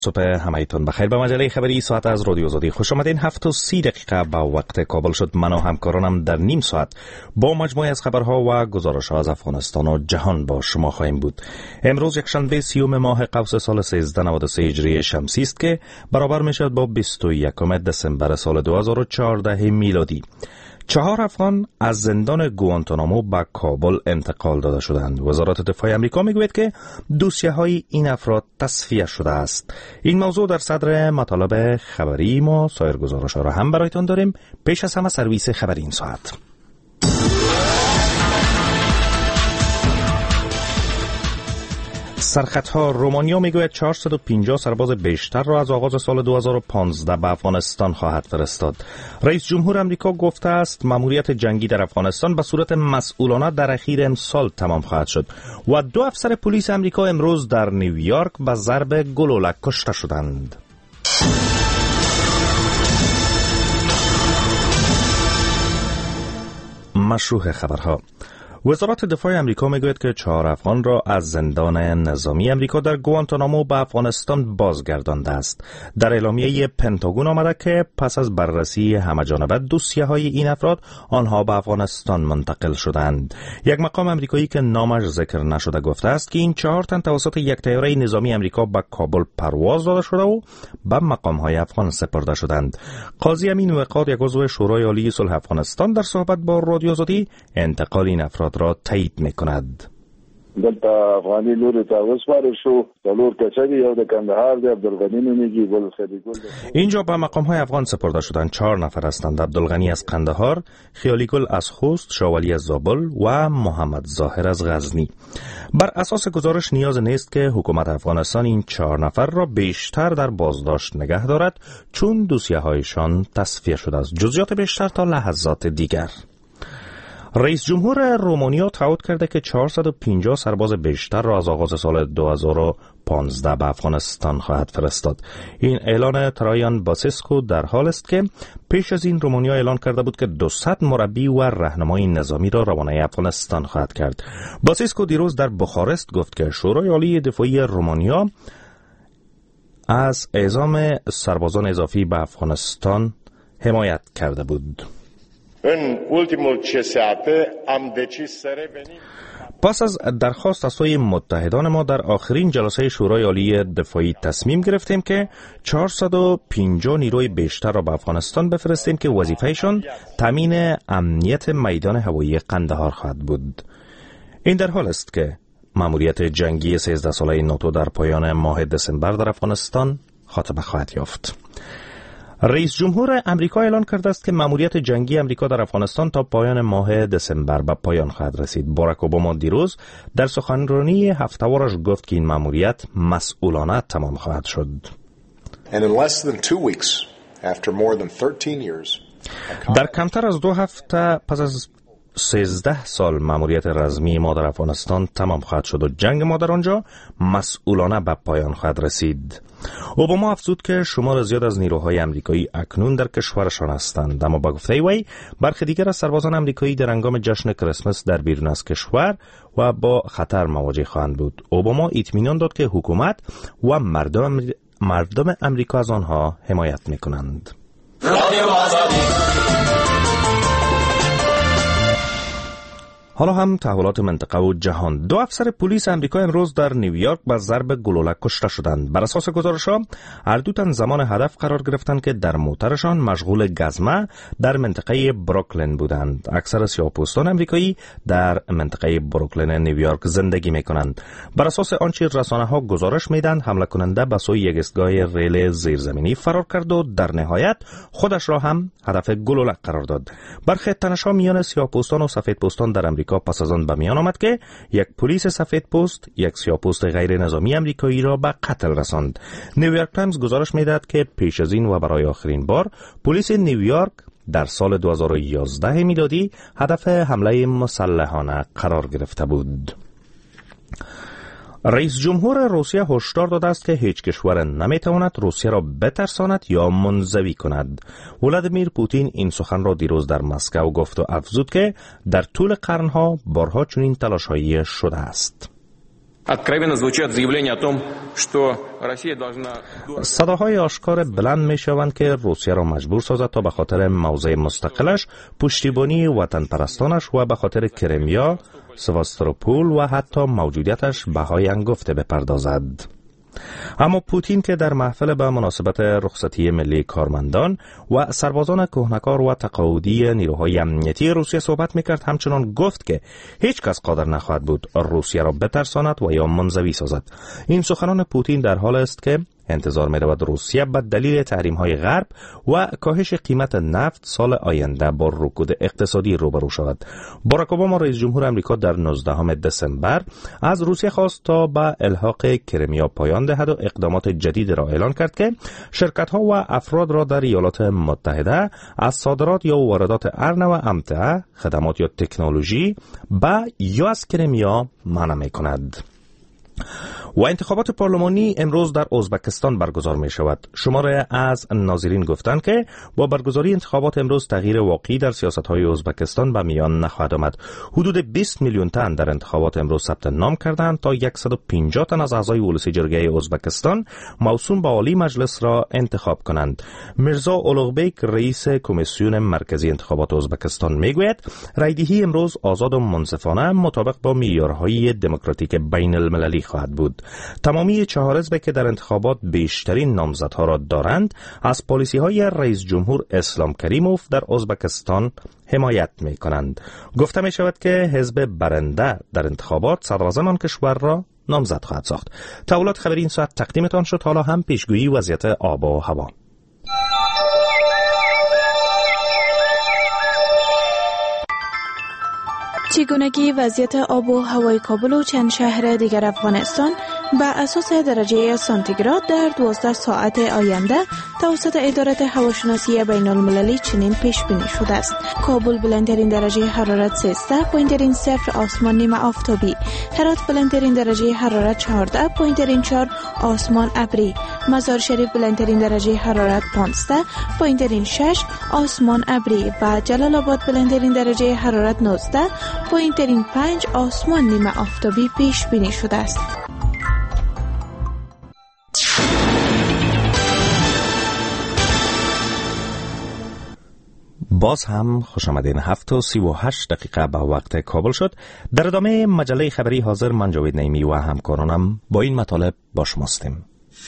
صبح همایتون بخیر. به مجله خبری ساعت از رادیو آزادی خوش آمدین. 7:30 با وقت کابل شد. من و همکارانم در نیم ساعت با مجموعه از خبرها و گزارش‌ها از افغانستان و جهان با شما خواهیم بود. امروز یکشنبه 30 ماه قوس سال 1393 هجری شمسی است که برابر میشد با 21 دسامبر سال 2014 میلادی. 4 افغان از زندان گوانتانامو به کابل انتقال داده شدند. وزارت دفاع آمریکا میگوید که دوسیه‌های این افراد تصفیه شده است. این موضوع در صدر مطالب خبری ما. سایر گزارش‌ها را هم برایتان داریم. پیش از همه سرویس خبری این ساعت. سرخطها رومانیا میگوید 450 سرباز بیشتر را از آغاز سال 2015 به افغانستان خواهد فرستاد. رئیس جمهور آمریکا گفته است ماموریت جنگی در افغانستان به صورت مسئولانه در اخیر امسال تمام خواهد شد و 2 افسر پلیس آمریکا امروز در نیویورک به ضرب گلوله کشته شدند. مشروع خبرها. وزارت دفاع آمریکا میگوید که 4 افغان را از زندان نظامی آمریکا در گوانتانامو به افغانستان بازگردانده است. در اعلامیه پنتاگون آمده که پس از بررسی همه‌جانبه دوسیه‌های این افراد آنها به افغانستان منتقل شدند. یک مقام آمریکایی که نامش ذکر نشده گفته است که این 4 تن توسط یک طیاره نظامی آمریکا به کابل پرواز داده شده و به مقام‌های افغان سپرده شدند. قاضی امین وقار، یک عضو شورای عالی صلح افغانستان، در صحبت با رادیو آزادی انتقال این افراد را تایید می‌کند. دلته افغاني لوري ته وسپارل شو. څلور کچري یو د کندهار د عبدالغنی نومیږي، بل خلیګل. اینجا به مقام‌های افغان سپرده شدند. 4 نفر هستند: عبدالغنی از قندهار، خیالیگل از خوست، شاولی از زابل و محمد ظاهر از غزنی. بر اساس گزارش نیاز نیست که حکومت افغانستان این 4 نفر را بیشتر در بازداشت نگه دارد چون دوسیه‌هایشان تصفیه شده است. جزئیات بیشتر تا لحظات دیگر. رئیس جمهور رومانیا تعهد کرده که 450 سرباز بیشتر را از آغاز سال 2015 به افغانستان خواهد فرستاد. این اعلان ترایان باسیسکو در حال است که پیش از این رومانیا اعلان کرده بود که 200 مربی و راهنمای نظامی را روانه افغانستان خواهد کرد. باسیسکو دیروز در بخارست گفت که شورای عالی دفاعی رومانیا از اعزام سربازان اضافی به افغانستان حمایت کرده بود. پس از درخواست از سوی متحدان ما در آخرین جلسه شورای عالی دفاعی تصمیم گرفتیم که 450 نیروی بیشتر را به افغانستان بفرستیم که وظیفهشان تامین امنیت میدان هوایی قندهار خواهد بود. این در حال است که ماموریت جنگی 13 ساله ناتو در پایان ماه دسامبر در افغانستان خاتمه خواهد یافت. رئیس جمهور آمریکا اعلان کرده است که ماموریت جنگی آمریکا در افغانستان تا پایان ماه دسامبر به پایان خواهد رسید. باراک اوباما دیروز در سخنرانی هفته‌وارش گفت که این ماموریت مسئولانه تمام خواهد شد. در کمتر از 2 هفته پس از 13 سال ماموریت رسمی ما در افغانستان تمام خواهد شد و جنگ ما در آنجا مسئولانه به پایان خواهد رسید. اوباما افزود که شمار زیاد از نیروهای آمریکایی اکنون در کشورشان هستند، اما با گفته وی برخی دیگر از سربازان آمریکایی در هنگام جشن کریسمس در بیرون از کشور و با خطر مواجه خواهند بود. اوباما اطمینان داد که حکومت و مردم آمریکا از آنها حمایت می‌کنند. حالا هم تحولات منطقه و جهان. 2 افسر پلیس آمریکا امروز در نیویورک به ضرب گلوله کشته شدند. بر اساس گزارش‌ها هر 2 تن زمان هدف قرار گرفتند که در موترشان مشغول گزمه در منطقه بروکلین بودند. اکثر سیاه‌پوستان آمریکایی در منطقه بروکلین نیویورک زندگی می‌کنند. بر اساس آنچه رسانه‌ها گزارش می‌دهند حمله کننده به سوی یک ایستگاه ریل زیرزمینی فرار کرد و در نهایت خودش را هم هدف گلوله قرار داد. برخی تنش‌ها میان سیاه‌پوستان و سفیدپوستان در آمریکا پس از آن به میان آمد که یک پلیس سفید پوست یک سیاه‌پوست غیر نظامی آمریکایی را به قتل رساند. نیویورک تایمز گزارش می‌دهد که پیش از این و برای آخرین بار پلیس نیویورک در سال 2011 میلادی هدف حمله مسلحانه قرار گرفته بود. رئیس جمهور روسیه هشدار داده است که هیچ کشور نمیتواند روسیه را بترساند یا منزوی کند. ولادیمیر پوتین این سخن را دیروز در مسکو گفت و افزود که در طول قرنها بارها چنین تلاش‌هایی شده است. صداهای آشکار بلند می شوند که روسیه را مجبور سازد تا به خاطر موضع مستقلش، پشتیبانی وطن پرستانش و به خاطر کرمیا، سواستوپول و حتی موجودیتش بهای انگفته بپردازد. اما پوتین که در محفل به مناسبت رخصتی ملی کارمندان و سربازان کهنکار و تقاعدی نیروهای امنیتی روسیه صحبت میکرد، همچنان گفت که هیچ کس قادر نخواهد بود روسیه را بترساند و یا منزوی سازد. این سخنان پوتین در حال است که انتظار می رود روسیه به دلیل تحریم های غرب و کاهش قیمت نفت سال آینده با رکود اقتصادی روبرو شود. باراک اوباما رئیس جمهور آمریکا در 19 دسامبر از روسیه خواست تا به الحاق کرمیا پایان دهد و اقدامات جدید را اعلان کرد که شرکت ها و افراد را در ایالات متحده از صادرات یا واردات ارن و امتعه، خدمات یا تکنولوژی یا از کرمیا منع می کند. و انتخابات پارلمانی امروز در ازبکستان برگزار می شود. شماره از ناظرین گفتند که با برگزاری انتخابات امروز تغییر واقعی در سیاست های ازبکستان به میان نخواهد آمد. حدود 20 میلیون تن در انتخابات امروز ثبت نام کردند تا 150 تن از اعضای اولوسی جرگه ازبکستان موسوم به عالی مجلس را انتخاب کنند. میرزا اولوغبیک رئیس کمیسیون مرکزی انتخابات ازبکستان میگوید رایدهی امروز آزاد و منصفانه مطابق با معیارهای دموکراتیک بین المللی خواهد بود. تمامی 4 حزب که در انتخابات بیشترین نامزدها را دارند از پالیسی های رئیس جمهور اسلام کریموف در ازبکستان حمایت می کنند. گفته می شود که حزب برنده در انتخابات صدراعظم آن کشور را نامزد خواهد ساخت. تحولات خبری این ساعت تقدیمتان شد. حالا هم پیشگویی وضعیت آب و هوا. چگونگی وضعیت آب و هوای کابل و چند شهر دیگر افغانستان به اساس درجه سانتیگراد در 12 ساعت آینده توسط اداره هواشناسی بین المللی چنین پیش بینی شده است. کابل بلندترین درجه حرارت 13، پایین‌ترین صفر آسمان نیمه آفتابی. هرات بلندترین درجه حرارت 14، پایین‌ترین 4 آسمان ابری. مزار شریف بلندترین درجه حرارت 15، پایین‌ترین 6 آسمان ابری و جلال آباد بلندترین درجه حرارت 19، پایین‌ترین 5 آسمان نیمه آفتابی پیش بینی شده است. باز هم خوش آمدین. 7:38 به وقت کابل شد. در ادامه مجله خبری حاضر من جاوید نعیمی و همکارانم با این مطالب با شماستیم.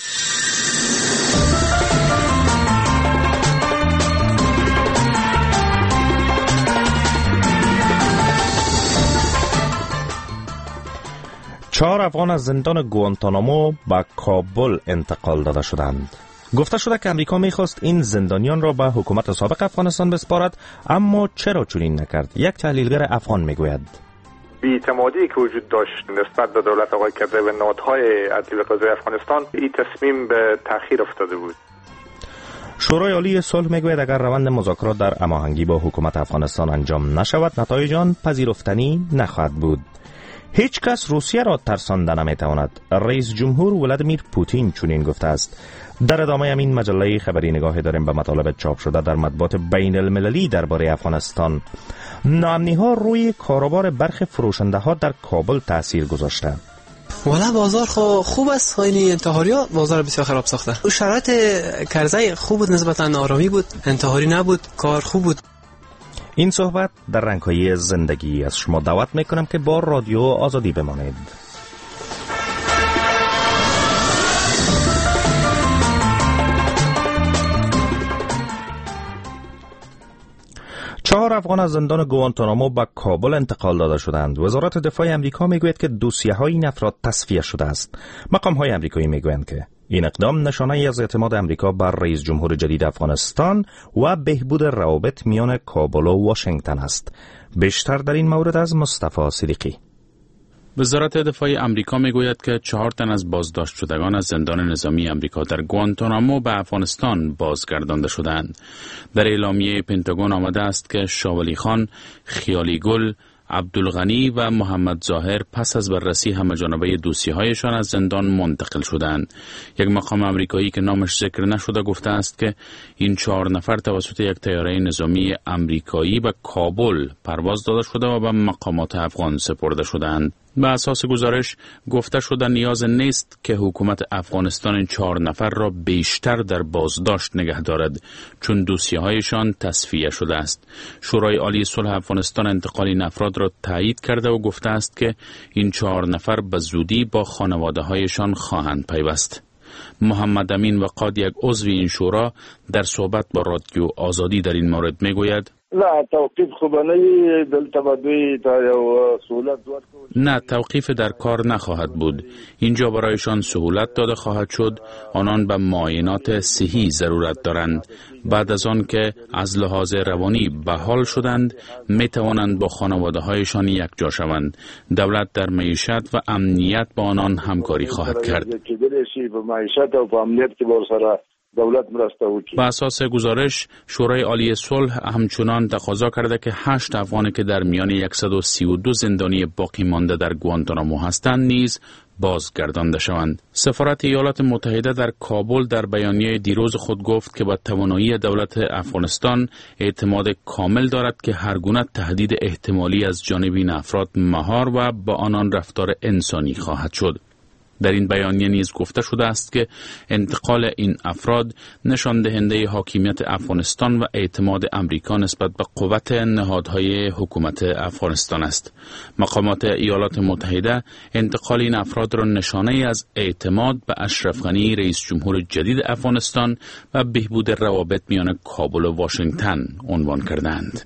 چهار افغان از زندان گوانتانامو به کابل انتقال داده شدند. گفته شده که امریکا میخواست این زندانیان را به حکومت سابق افغانستان بسپارد، اما چرا چنین نکرد؟ یک تحلیلگر افغان میگوید بی‌اعتمادی که وجود داشت نسبت به دولت آقای کدری و نهادهای عدلی و قضایی افغانستان، این تصمیم به تأخیر افتاده بود. شورای عالی صلح میگوید اگر روند مذاکرات در هماهنگی با حکومت افغانستان انجام نشود، نتایج آن پذیرفتنی نخواهد بود. هیچ کس روسیه را ترسانده نمیتواند. رئیس جمهور ولادیمیر پوتین چنین گفته است. در ادامه همین مجله خبری نگاهی داریم به مطالب چاپ شده در مطبوعات بین المللی درباره افغانستان. ناامنی ها روی کاروبار برخی فروشنده ها در کابل تاثیر گذاشته. والا بازار خوب است، خیلی انتحاریا بازار بسیار خراب ساخته. شرایط کرزی خوب بود، نسبتا آرامی بود، انتحاری نبود، کار خوب بود. این صحبت در رنگ‌های زندگی از شما دعوت میکنم که با رادیو آزادی بمانید. 4 افغان از زندان گوانتانامو به کابل انتقال داده شدند. وزارت دفاع امریکا میگوید که دوسیه‌های این افراد تصفیه شده است. مقام‌های آمریکایی میگویند که این اقدام نشانه‌ای از اعتماد آمریکا بر رئیس جمهور جدید افغانستان و بهبود روابط میان کابل و واشنگتن است. بیشتر در این مورد از مصطفی صدیقی. وزارت دفاع آمریکا میگوید که 4 تن از بازداشت شدگان از زندان نظامی آمریکا در گوانتانامو به افغانستان بازگردانده شدند. در اعلامیه پنتاگون آمده است که شاولی خان، خیالی گل، عبدالغنی و محمد ظاهر پس از بررسی همه‌جانبه دوسیه‌هایشان از زندان منتقل شدند. یک مقام آمریکایی که نامش ذکر نشده گفته است که این 4 نفر توسط یک طیاره نظامی آمریکایی به کابل پرواز داده شده و به مقامات افغان سپرده شدند. به اساس گزارش گفته شده نیاز نیست که حکومت افغانستان این 4 نفر را بیشتر در بازداشت نگه دارد چون دوسیه‌هایشان تصفیه شده است. شورای عالی صلح افغانستان انتقال این افراد را تایید کرده و گفته است که این 4 نفر به زودی با خانواده‌هایشان خواهند پیوست. محمد امین وقاد، یک عضو این شورا، در صحبت با رادیو آزادی در این مورد میگوید: نه توقیف خوبانه دلته بدوی تا یو سهولت نه، توقیف در کار نخواهد بود. اینجا برایشان سهولت داده خواهد شد. آنان به معاینات صحی ضرورت دارند. بعد از آن که از لحاظ روانی بحال شدند می توانند با خانواده هایشان یک جا شوند. دولت در معیشت و امنیت با آنان همکاری خواهد کرد. به اساس گزارش شورای عالی صلح همچنان تقاضا کرده که 8 افغانی که در میان 132 زندانی باقی مانده در گوانتانامو هستند نیز بازگردانده شوند. سفارت ایالات متحده در کابل در بیانیه دیروز خود گفت که با توانایی دولت افغانستان اعتماد کامل دارد که هر گونه تهدید احتمالی از جانب این افراد مهار و با آنان رفتار انسانی خواهد شد. در این بیانیه نیز گفته شده است که انتقال این افراد نشان دهنده حاکمیت افغانستان و اعتماد امریکا نسبت به قوت نهادهای حکومت افغانستان است. مقامات ایالات متحده انتقال این افراد را نشانه از اعتماد به اشرف غنی رئیس جمهور جدید افغانستان و بهبود روابط میان کابل و واشنگتن عنوان کردند.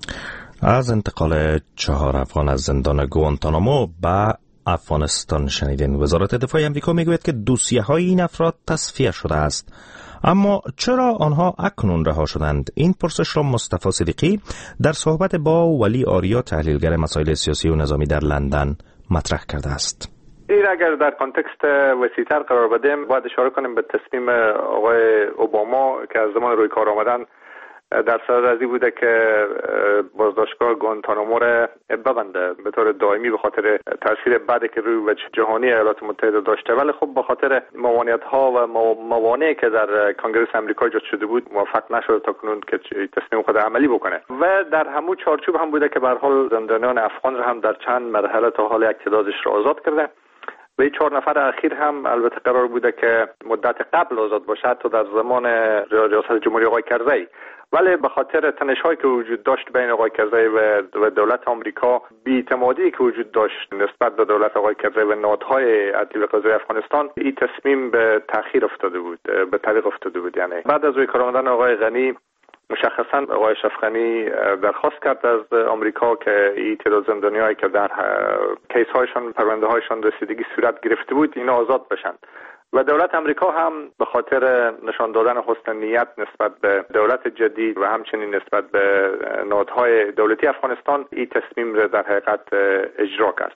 از انتقال 4 افغان از زندان گوانتانامو به افغانستان شنیدین. وزارت دفاع آمریکا میگوید که دوسیه‌های این افراد تصفیه شده است. اما چرا آنها اکنون رها شدند؟ این پرسش را مصطفی صدیقی در صحبت با ولی آریا تحلیلگر مسائل سیاسی و نظامی در لندن مطرح کرده است. این اگر در کانتکست وسیع‌تر قرار بدیم باید اشاره کنیم به تصمیم آقای اوباما که از زمان روی کار آمدن در صدد از این بوده که بازداشتگاه گوانتانامو را ببنده به طور دائمی به خاطر تاثیر بدی که روی وجه جهانی ایالات متحده داشته، ولی خب به خاطر موانعت‌ها و موانعی که در کنگره آمریکا ایجاد شده بود موفق نشد تاکنون که تصمیم خود عملی بکنه و در همون چارچوب هم بوده که به هر حال زندانیان افغان را هم در چند مرحله تا حال یک تعدادش را آزاد کرده و این 4 نفر اخیر هم البته قرار بوده که مدت قبل آزاد باشه تا در زمان ریاست جمهوری آقای کرزی، ولی به خاطر تنش‌هایی که وجود داشت بین آقای کرزی و دولت آمریکا، بی‌اعتمادی که وجود داشت نسبت به دولت آقای کرزی و نهادهای عدلی و قضایی افغانستان، این تصمیم به تأخیر افتاده بود، به تعویق افتاده بود. یعنی بعد از روی کار آمدن آقای غنی مشخصاً آقای اشرف غنی درخواست کرد از آمریکا که این تعداد زندانیایی که در کیس‌هایشان پرونده‌هایشان رسیدگی صورت گرفته بود اینا آزاد بشن و دولت آمریکا هم به خاطر نشان دادن حسن نیت نسبت به دولت جدید و همچنین نسبت به نهادهای دولتی افغانستان این تصمیم را در حقیقت اجرا کرد.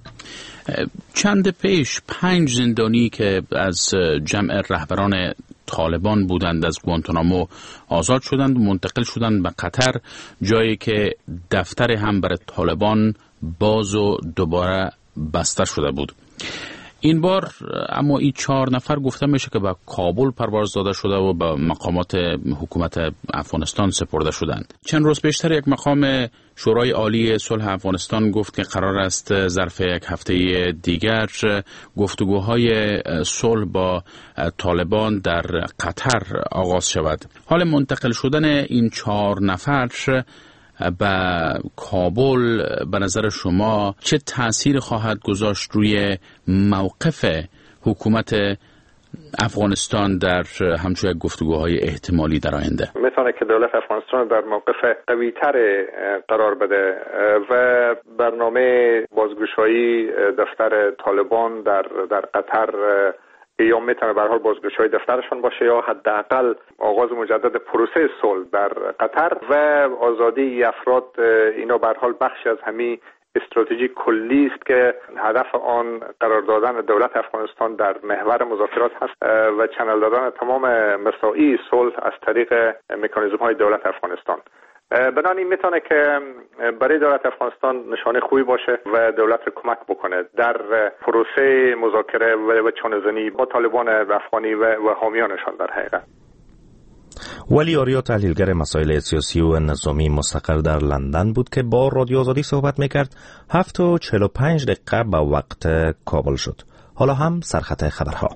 چند پیش 5 زندانی که از جمع رهبران طالبان بودند از گوانتانامو آزاد شدند و منتقل شدند به قطر، جایی که دفتر هم برای طالبان باز و دوباره بسته شده بود. این بار اما این 4 نفر گفته میشه که به کابل پرواز داده شده و به مقامات حکومت افغانستان سپرده شدند. چند روز پیشتر یک مقام شورای عالی صلح افغانستان گفت که قرار است ظرف یک هفته دیگر گفتگوهای صلح با طالبان در قطر آغاز شود. حال منتقل شدن این 4 نفر به کابل به نظر شما چه تأثیر خواهد گذاشت روی موقف حکومت افغانستان در همچون گفتگوهای احتمالی در آینده؟ میتونه که دولت افغانستان در موقف قوی‌تر قرار بده و برنامه بازگشایی دفتر طالبان در قطر یا میتونه به هر حال بازگشایی دفترشان باشه یا حداقل آغاز مجدد پروسه صلح در قطر و آزادی افراد، اینا به هر حال بخشی از همین استراتژی کلی است که هدف آن قرار دادن دولت افغانستان در محور مذاکرات هست و چنل دادن تمام مساعی صلح از طریق مکانیزم‌های دولت افغانستان. بنابراین میتونه که برای دولت افغانستان نشانه خوبی باشه و دولت رو کمک بکنه در پروسه مذاکره و چانه‌زنی با طالبان افغانی و حامیانشان در حقیقت. ولی آریا تحلیلگر مسائل سیاسی و نظامی مستقر در لندن بود که با رادیو آزادی صحبت میکرد. 7:45 به وقت کابل شد. حالا هم سرخط خبرها.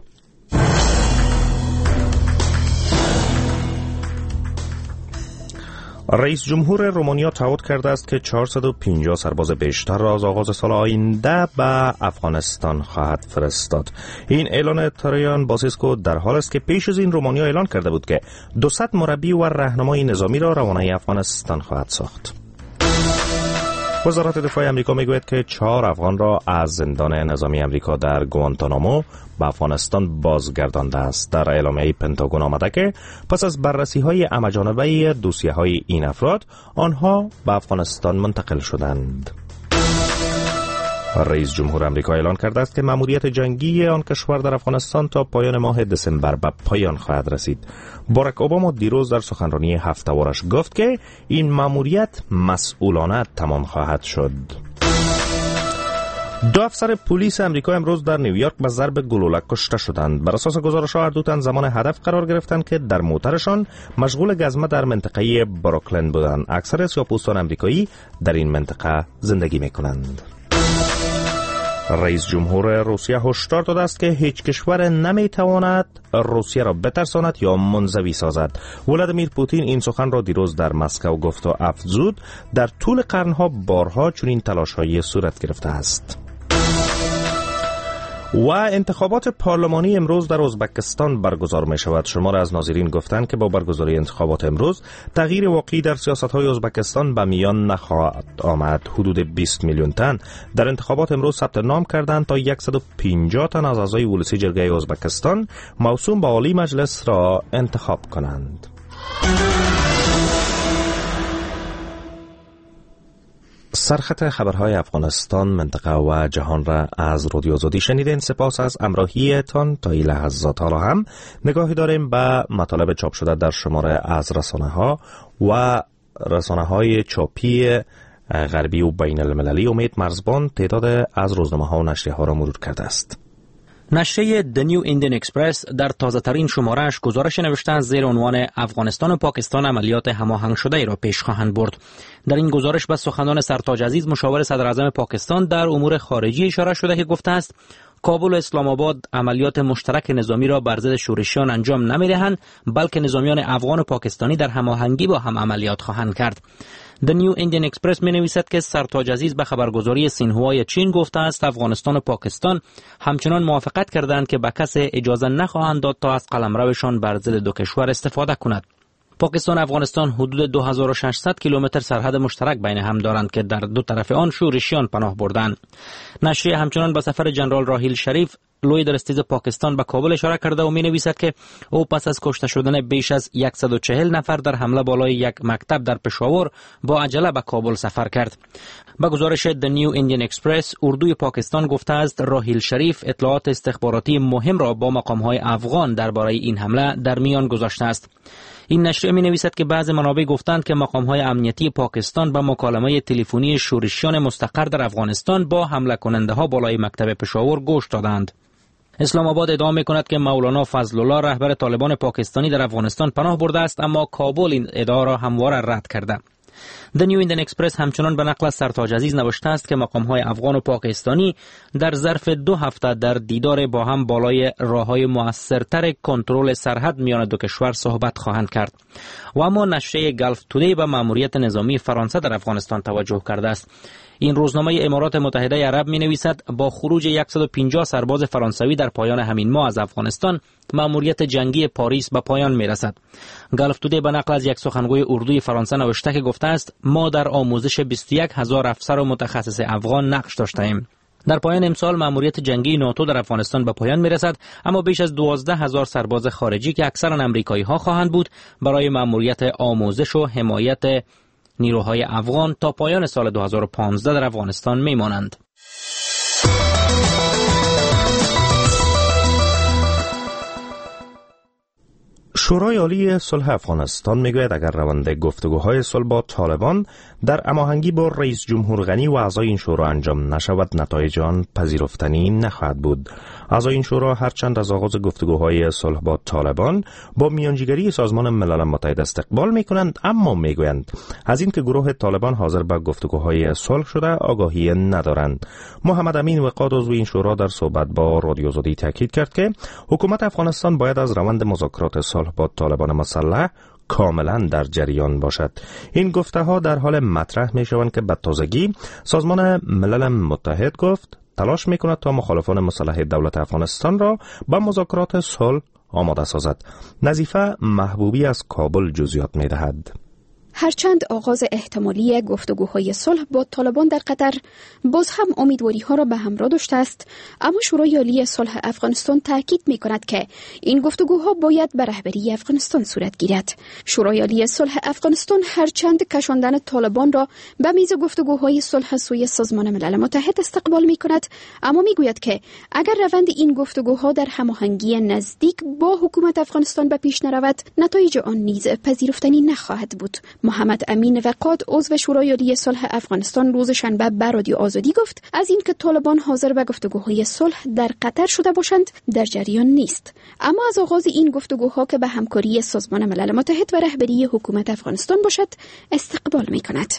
رئیس جمهور رومانیا تعهد کرده است که 450 سرباز بیشتر را از آغاز سال آینده به افغانستان خواهد فرستاد. این اعلان تریان باسیسکو در حال است که پیش از این رومانیا اعلان کرده بود که 200 مربی و راهنمای نظامی را روانه افغانستان خواهد ساخت. وزارت دفاع امریکا میگوید که 4 افغان را از زندان نظامی امریکا در گوانتانامو به افغانستان بازگردانده است. در اعلامیه پنتاگون آمده که پس از بررسی‌های همه‌جانبه دوسیه‌های این افراد، آنها به افغانستان منتقل شدند. رئیس جمهور امریکا اعلان کرده است که مأموریت جنگی آن کشور در افغانستان تا پایان ماه دسامبر به پایان خواهد رسید. باراک اوباما دیروز در سخنرانی هفته‌وارش گفت که این مأموریت مسئولانه تمام خواهد شد. 2 افسر پلیس امریکا امروز در نیویورک به ضرب گلوله کشته شدند. بر اساس گزارش‌ها هر دو تن زمان هدف قرار گرفتند که در موترشان مشغول گزمه در منطقه بروکلین بودند. اکثر سیاه‌پوستان امریکایی در این منطقه زندگی می‌کنند. رئیس جمهور روسیه هشدار داده است که هیچ کشور نمیتواند روسیه را بترساند یا منزوی سازد. ولادیمیر پوتین این سخن را دیروز در مسکو گفت و افزود در طول قرنها بارها چنین تلاش‌هایی صورت گرفته است. و انتخابات پارلمانی امروز در ازبکستان برگزار می شود. شمار از ناظرین گفتند که با برگزاری انتخابات امروز تغییر واقعی در سیاست‌های ازبکستان به میان نخواهد آمد. حدود 20 میلیون تن در انتخابات امروز ثبت نام کردند تا 150 تن از اعضای ولسی جرگه ازبکستان موسوم به عالی مجلس را انتخاب کنند. سرخط خبرهای افغانستان، منطقه و جهان را از رادیو آزادی شنیدین. سپاس از همراهیتان. تا این لحظات حالا هم نگاهی داریم به مطالب چاپ شده در شماره از رسانه‌ها و رسانه‌های چاپی غربی و بین المللی. امید مرزبان تعداد از روزنامه‌ها و نشریه‌ها را مرور کرده است. نشریه The New Indian Express در تازه ترین شماره‌اش گزارش نوشته زیر عنوان افغانستان و پاکستان عملیات هماهنگ شده ای را پیش خواهند برد. در این گزارش به سخنان سرتاج عزیز مشاور صدر اعظم پاکستان در امور خارجی اشاره شده که گفته است کابل و اسلام آباد عملیات مشترک نظامی را بر ضد شورشیان انجام نمی‌دهند، بلکه نظامیان افغان و پاکستانی در هماهنگی با هم عملیات خواهند کرد. The New Indian Express می نویسد که سرتاج عزیز به خبرگزاری سینهوای چین گفته است افغانستان و پاکستان همچنان موافقت کردند که به کسی اجازه نخواهند داد تا از قلمروشان بر ضد دو کشور استفاده کند. پاکستان و افغانستان حدود 2600 کیلومتر سرحد مشترک بین هم دارند که در دو طرف آن شورشیان پناه بردند. نشریه همچنان به سفر جنرال راحیل شریف لوی درستیز پاکستان به کابل اشاره کرده و می نویسد که او پس از کشته شدن بیش از 140 نفر در حمله بالای یک مکتب در پشاور با عجله به کابل سفر کرد. با گزارش The New Indian Express اردوی پاکستان گفته است راحیل شریف اطلاعات استخباراتی مهم را با مقام‌های افغان درباره این حمله در میان گذاشته است. این نشریه می نویسد که بعض منابع گفتند که مقام‌های امنیتی پاکستان به مکالمه تلفنی شورشیان مستقر در افغانستان با حمله کننده‌ها بالای مکتب پشاور گوش دادند. اسلام آباد ادعا می‌کند که مولانا فضل الله رهبر طالبان پاکستانی در افغانستان پناه برده است، اما کابل این ادعا را همواره رد کرده. The New Indian Express همچنان به نقل از سرتاج عزیز نوشته است که مقام‌های افغان و پاکستانی در ظرف 2 هفته در دیدار با هم بالای راه‌های مؤثرتر کنترل سرحد میان دو کشور صحبت خواهند کرد. و اما نشریه گلف تودی به مأموریت نظامی فرانسه در افغانستان توجه کرده است. این روزنامه امارات متحده عرب می نویسد با خروج 150 سرباز فرانسوی در پایان همین ماه از افغانستان مأموریت جنگی پاریس به پایان می رسد. گلف تودی به نقل از یک سخنگوی اردوی فرانسه نوشته که گفته است ما در آموزش 21,000 افسر و متخصص افغان نقش داشته ایم. در پایان امسال مأموریت جنگی ناتو در افغانستان به پایان می رسد، اما بیش از 12,000 سرباز خارجی که اکثرا آمریکایی ها خواهند بود برای مأموریت آموزش و حمایت نیروهای افغان تا پایان سال 2015 در افغانستان میمانند. شورای عالی صلح افغانستان میگوید اگر روند گفتگوهای صلح با طالبان در هماهنگی با رئیس جمهور غنی و اعضای این شورا انجام نشود، نتایج آن پذیرفتنی نخواهد بود. اعضای این شورا هرچند از آغاز گفتگوهای صلح با طالبان با میانجیگری سازمان ملل متحد استقبال میکنند، اما میگویند از این که گروه طالبان حاضر به گفتگوهای صلح شده آگاهی ندارند. محمد امین وقاد عضو این شورا در صحبت با رادیو آزادی تاکید کرد که حکومت افغانستان باید از روند مذاکرات صلح با طالبان مسلح کاملا در جریان باشد. این گفته ها در حال مطرح می شوند که به تازگی سازمان ملل متحد گفت تلاش می کند تا مخالفان مسلح دولت افغانستان را به مذاکرات صلح آماده سازد. نظیفه محبوبی از کابل جزئیات می دهد. هرچند آغاز احتمالی گفتگوهای صلح با طالبان در قطر باز هم امیدواری ها را به همراه داشته است، اما شورای عالی صلح افغانستان تاکید می کند که این گفتگوها باید به رهبری افغانستان صورت گیرد. شورای عالی صلح افغانستان هرچند کشاندن طالبان را به میز گفتگوهای صلح سوی سازمان ملل متحد استقبال می کند، اما می گوید که اگر روند این گفتگوها در هماهنگی نزدیک با حکومت افغانستان به پیش نرود، نتایج آن نیز پذیرفتنی نخواهد بود. محمد امین وقاد عضو شورای عالی صلح افغانستان روز شنبه به رادیو آزادی گفت از این که طالبان حاضر به گفتگوهای صلح در قطر شده باشند در جریان نیست، اما از آغاز این گفتگوها که به همکاری سازمان ملل متحد و رهبری حکومت افغانستان باشد استقبال می‌کند.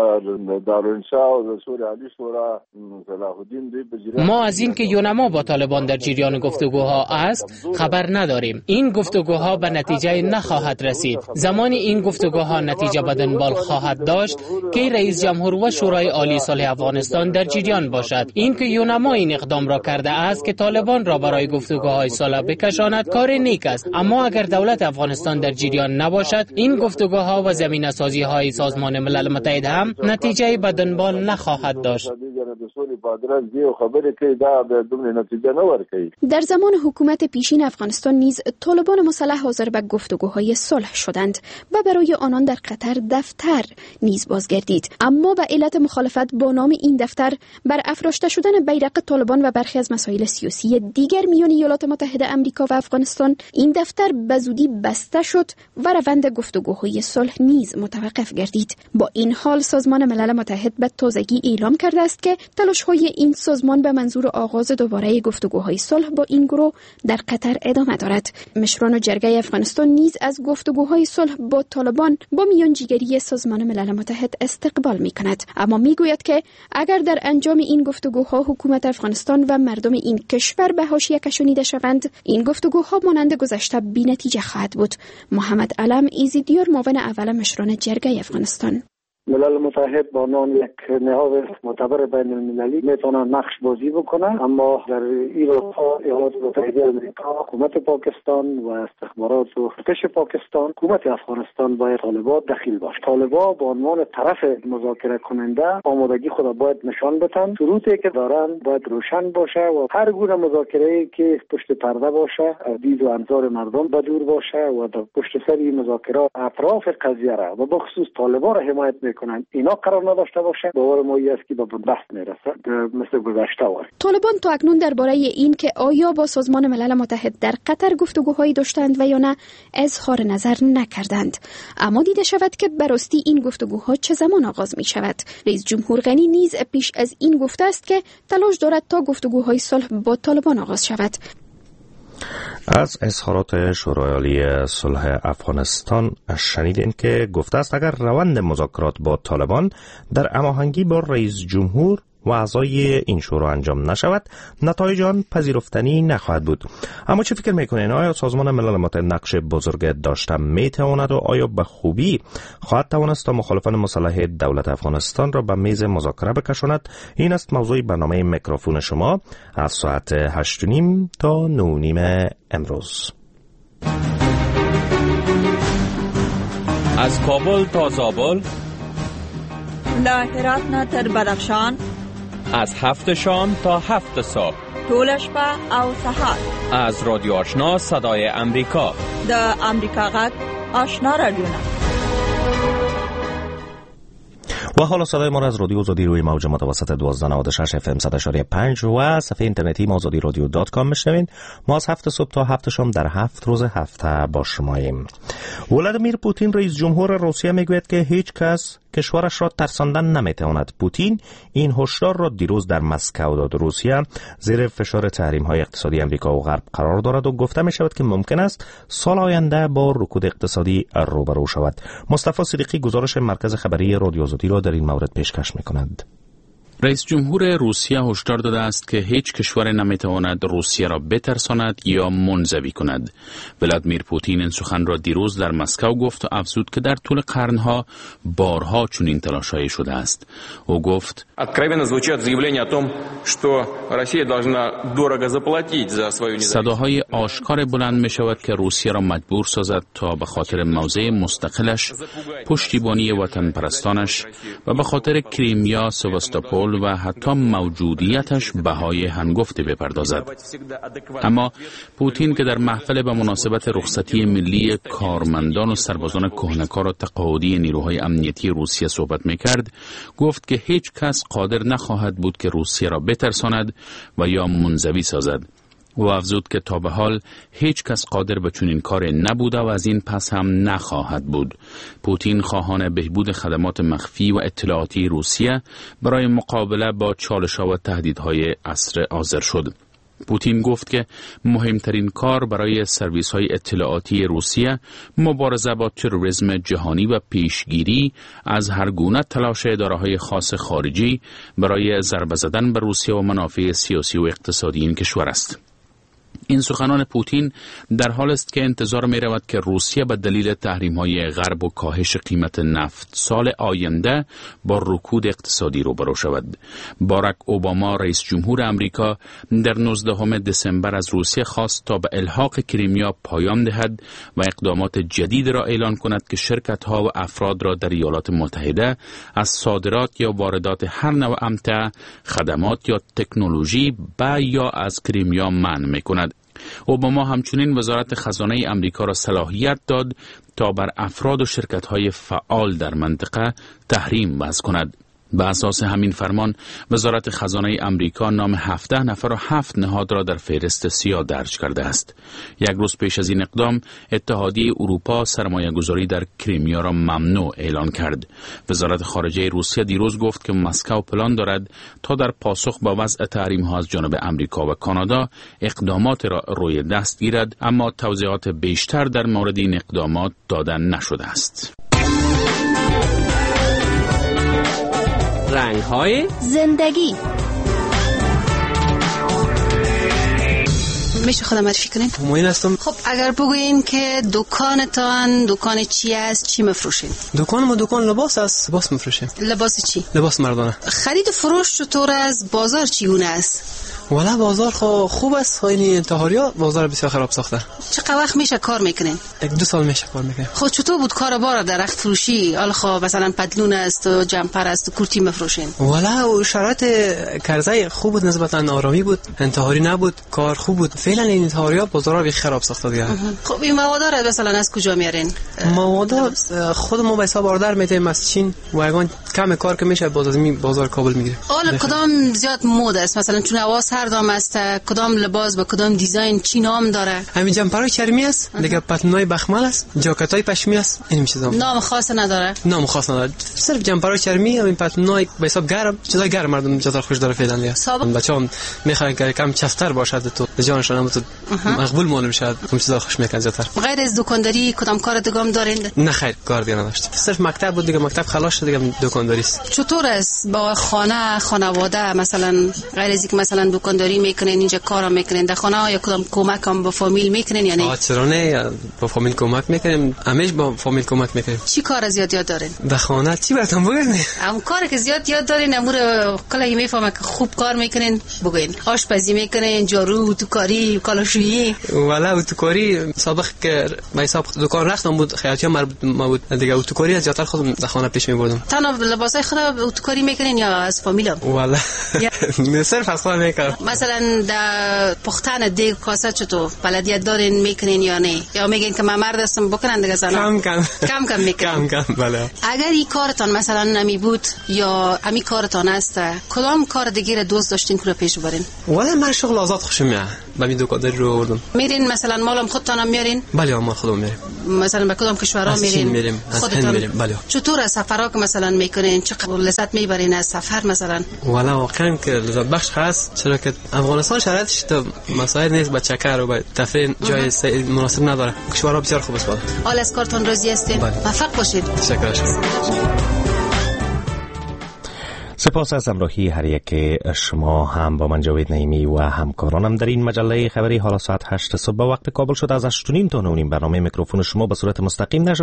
ما از این که یونما با طالبان در جریان گفتگوها است خبر نداریم. این گفتگوها به نتیجه نخواهد رسید. زمانی این گفتگوها نتیجه به دنبال خواهد داشت که رئیس جمهور و شورای عالی صلح افغانستان در جریان باشد. این که یونما این اقدام را کرده است که طالبان را برای گفتگوهای صلح بکشاند کار نیک است، اما اگر دولت افغانستان در جریان نباشد این گفتگوها و زمینه‌سازی های سازمان ملل متحد هم نتیجه به دنبال نخواهد داشت. در زمان حکومت پیشین افغانستان نیز طالبان مسلح حاضر به گفتگوهای صلح شدند و برای آنان در قطر دفتر نیز بازگردید، اما به علت مخالفت با نام این دفتر بر افراشته شدن بیرق طالبان و برخی از مسائل سیاسی دیگر میان ایالات متحده آمریکا و افغانستان این دفتر به زودی بسته شد و روند گفتگوهای صلح نیز متوقف گردید. با این حال سازمان ملل متحد به تازگی اعلام کرده است که تلاش‌های این سازمان به منظور آغاز دوباره گفتگوهای صلح با این گروه در قطر ادامه دارد. مشران جرگه افغانستان نیز از گفتگوهای صلح با طالبان با میانجیگری سازمان ملل متحد استقبال می‌کند، اما می‌گوید که اگر در انجام این گفتگوها حکومت افغانستان و مردم این کشور به حاشیه کشانیده شوند، این گفتگوها مانند گذشته بی‌نتیجه خواهد بود. محمد علم ایزیدیار معاون اول مشران جرگه افغانستان: ملل متحد با عنوان یک نهاد معتبر بین المللی میتونه نقش بازی بکنه، اما در اروپا، ایالات متحده آمریکا، حکومت پاکستان و استخبارات و ارتش پاکستان، حکومت افغانستان باید طالبان دخیل باشه. طالبان با عنوان طرف مذاکره کننده آمادگی خود باید نشان بدن. شروطی که دارن باید روشن باشه و هر گونه مذاکره‌ای که پشت پرده باشه از دید و انظار مردم بدور باشه و در پشت سر این مذاکرات اطراف قضیه را و بخصوص طالبان را حمایت کنند اینا قرار نداشته باشه، باور ما است که به بحث میرسه مثل گذشته وقت. طالبان تا اکنون درباره این که آیا با سازمان ملل متحد در قطر گفتگوهایی داشتند و یا نه اظهار نظر نکردند، اما دیده شود که براستی این گفتگوها چه زمان آغاز می شود. رئیس جمهور غنی نیز پیش از این گفته است که تلاش دارد تا گفتگوهای صلح با طالبان آغاز شود. از اظهارات شورای عالی صلح افغانستان شنیدین که گفته است اگر روند مذاکرات با طالبان در هماهنگی با رئیس جمهور و اعضای این شورا انجام نشود نتایج آن پذیرفتنی نخواهد بود. اما چه فکر میکنین؟ آیا سازمان ملل متحد نقش بزرگ داشته میتواند و آیا به خوبی خواهد توانست تا مخالفان مسلح دولت افغانستان را به میز مذاکره بکشاند؟ این است موضوع برنامه میکروفون شما از ساعت 8:30 تا 9:30 امروز. از کابل تا زابل، له هرات نه تر بدخشان، از 7 شام تا 7 صبح، ټول شپه او سهار، از رادیو آشنا صدای امریکا، د امریکا غږ آشنا رادیو. و تا حالا صدای ما را از رادیو آزادی روی موج متوسط 1296 FM 100.5 و صفحه اینترنتی azadiradio.com میشنوین. ما از 7 صبح تا 7 شام در 7 روز هفته با شماییم. ولادیمیر پوتین رئیس جمهور روسیه میگوید که هیچ کس کشورش را ترساندن نمیتواند. پوتین این هشدار را دیروز در مسکو داد. روسیه زیر فشار تحریم‌های اقتصادی آمریکا و غرب قرار دارد و گفته می شود که ممکن است سال آینده با رکود اقتصادی روبرو شود. مصطفی صدیقی گزارش مرکز خبری رادیو آزادی را در این مورد پیشکش می‌کند. رئیس جمهور روسیه هشدار داده است که هیچ کشور نمیتواند روسیه را بترساند یا منزوی کند. ولادیمیر پوتین این سخن را دیروز در مسکو گفت و افزود که در طول قرنها بارها چنین تلاش‌هایی شده است. او گفت: صداهای آشکار بلند می شود که روسیه را مجبور سازد تا به خاطر موضع مستقلش، پشتیبانی وطن پرستانش و به خاطر کریمیا، سواستوپول و حتی موجودیتش بهای هنگفتی بپردازد. اما پوتین که در محفل به مناسبت رخصتی ملی کارمندان و سربازان کهنه‌کار و تقاعدی نیروهای امنیتی روسیه صحبت می‌کرد، گفت که هیچ کس قادر نخواهد بود که روسیه را بترساند و یا منزوی سازد. و افزود که تا به حال هیچ کس قادر به چنین کاری نبوده و از این پس هم نخواهد بود. پوتین خواهان بهبود خدمات مخفی و اطلاعاتی روسیه برای مقابله با چالش‌ها و تهدیدهای عصر حاضر شد. پوتین گفت که مهمترین کار برای سرویس‌های اطلاعاتی روسیه مبارزه با تروریسم جهانی و پیشگیری از هر گونه تلاش اداره‌های خاص خارجی برای ضربه زدن به روسیه و منافع سیاسی و اقتصادی این کشور است. این سخنان پوتین در حال است که انتظار می رود که روسیه به دلیل تحریم‌های غرب و کاهش قیمت نفت سال آینده با رکود اقتصادی روبرو شود. باراک اوباما رئیس جمهور امریکا در 19 دسامبر از روسیه خواست تا به الحاق کریمیا پایان دهد و اقدامات جدید را اعلان کند که شرکت‌ها و افراد را در ایالات متحده از صادرات یا واردات هر نوع امتع، خدمات یا تکنولوژی یا از کریمیا منع می‌کند. اوباما همچنین وزارت خزانه امریکا را صلاحیت داد تا بر افراد و شرکت‌های فعال در منطقه تحریم وضع کند. به اساس همین فرمان وزارت خزانه امریکا نام 17 نفر و 7 نهاد را در فهرست سیاه درج کرده است. یک روز پیش از این اقدام اتحادیه اروپا سرمایه‌گذاری در کریمیا را ممنوع اعلان کرد. وزارت خارجه روسیه دیروز گفت که مسکو پلان دارد تا در پاسخ به وضع تحریم‌ها از جانب امریکا و کانادا اقدامات را روی دست گیرد، اما توضیحات بیشتر در مورد این اقدامات داده نشده است. رنگ‌های زندگی. میشه خودم معرفی کنین؟ همایون هستم. خب اگر بگوین که دکانتان دکان چی است، چی مفروشین؟ دکان ما دکان لباس است، لباس مفروشیم. لباس چی؟ لباس مردانه. خرید و فروش چطور است؟ بازار چگونه است؟ والا بازار خوب است، خیلی انتحاریا بازار بسیار خراب ساخته. چقدر وقت میشه کار میکنین؟ 1-2 سال میشه کار میکنیم. خب چطور بود کار بار در رخت فروشی؟ حالا خب مثلا پتلون است و جمپر است و کرتی مفروشین؟ والا شرایط کرزی خوب بود، نسبتا آرامی بود، انتحاری نبود، کار خوب بود. فعلا این انتحاریا بازار خراب ساخته دیگه. خب این مواد را مثلا از کجا میارین؟ مواد خود ما به حساب آردر میتیم از چین و یگان کم کار که میشه بازار کابل میگیره. حالا کدام زیاد مد است؟ مثلا چون حواس هر دام است، کدام لباس با کدام دیزاین چی نام داره؟ همین جمپرای چرمی است، دیگه پتنای بخمل است، جاکتای پشمی است، این میشه نام خاص نداره. نام خاص نداره، صرف جمپرای چرمی، همین پتنای به حساب گرم، چیزای گرم مردم جاتر خوش داره فعلا دیگه. بچه‌ام میخوان که کم چفتر باشد تو جانشون هم تو مقبول معلوم شد، اون چیزا خوش میکن جاتر. غیر از دکانداری کدام کار دیگه هم دارین؟ نه خیر، کار دیگه نداشت، صرف مکتب بود دیگه، مکتب خلاص شد دیگه، دکانداری است. چطور است با خانواده مثلا غیر از اینکه مثلا دکانداری میکنین اینجا کارا میکنین در خانه، یا کدام کمک هم با فامیل میکنین یا نه؟ چرا نه، با فامیل کمک میکنیم، همیش با فامیل کمک میکنیم. چی کار زیاد یاد دارین در خانه؟ چی براتون بگم؟ هم کاری که زیاد یاد دارین امور کلا میفهمم که خوب کار میکنین بگین. آشپزی میکنین، جارو، اتوکاری، کالاشویی؟ والا اتوکاری سابق که به حساب دکان رفتم بود، خیاطی مربوط بود دیگه، اتوکاری از جاتر خودم در خانه پیش میبردم. تنها لباسای خود اتوکاری میکنین یا از فامیل؟ والا صرف اصلا میکنم. مثلا در پختن دیگ کاسه چطور بلدیت دارین میکنین یا نه؟ یا میگین که من مرد هستم بکنن دیگه زنان؟ کم میکنن. کم بله. اگر این کارتان مثلا نمی بود یا امی کارتان است، کدام کار دیگه را دوست داشتین که رو پیش برین؟ ولی من شغل آزاد خوشم میاد. با می دکانداری رو آوردم. میرین مثلا مالم خودتان هم میارین؟ بله ما خودمون میریم. مثلا به کدام کشورها میرین؟ خودتان میریم. بله. چطور سفرها که مثلا میکنین؟ چقدر لذت میبرین از سفر مثلا؟ والا واقعا که لذت بخش هست، چرا که افغانستان شرایطش تو مسائل نیست، با چکر و با تفریح جای مناسب نداره. کشورها بسیار خوب است. حال از کارتون راضی هستین؟ موفق باشید. تشکر شما. سپاس از همراهی هر یک شما. هم با من جاوید نعیمی و همکارانم در این مجله خبری حالا ساعت 8 صبح به وقت کابل شد از 8:30 تا 9:30 برنامه میکروفون شما به صورت مستقیم نشر